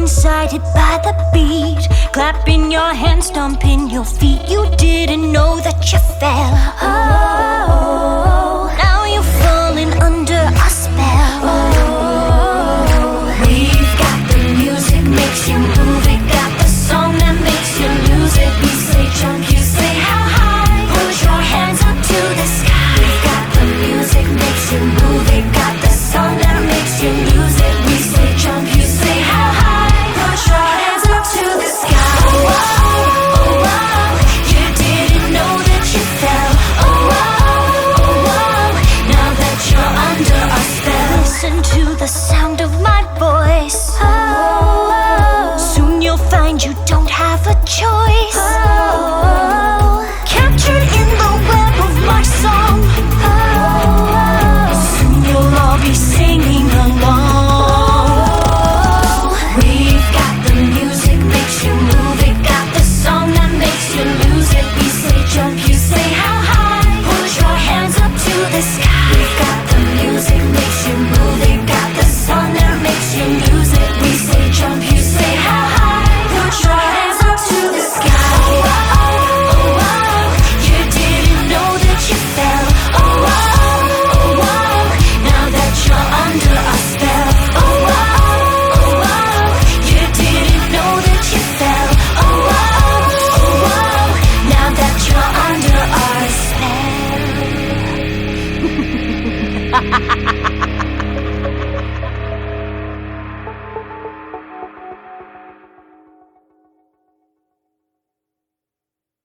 inside, hit by the beat, clapping your hands, stomping your feet. You didn't know that you fell. Oh, now you're falling under a spell. Oh, we've got the music, makes you move it. Got the song that makes you lose it. We say jump, you say how high. Put your hands up to the sky. We've got the music, makes you move it. Got the song that makes you lose it. We say jump, you say how high. Put your hands up to the sky. Oh, oh, oh, oh, you didn't know that you fell. Oh, oh, oh, oh, now that you're under a spell. Listen to the sound of my voice. Oh, soon you'll find you don't have a choice. Oh, captured in the web of my song. Oh, soon you'll all be singing along. We've got the music, makes you move it. Got the song that makes you lose it. We say jump, you say how high. Put your hands up to the sky. We've got the music, makes you move it. Got the song that makes you lose it. We say jump, you say how high. Put your hands up to the sky. Oh, oh, oh, oh, you didn't know that you fell. Oh, oh, oh, oh, now that you're under a spell. Oh, oh, oh, oh, you didn't know that you fell. Oh, oh, oh, oh, now that you're under our spell.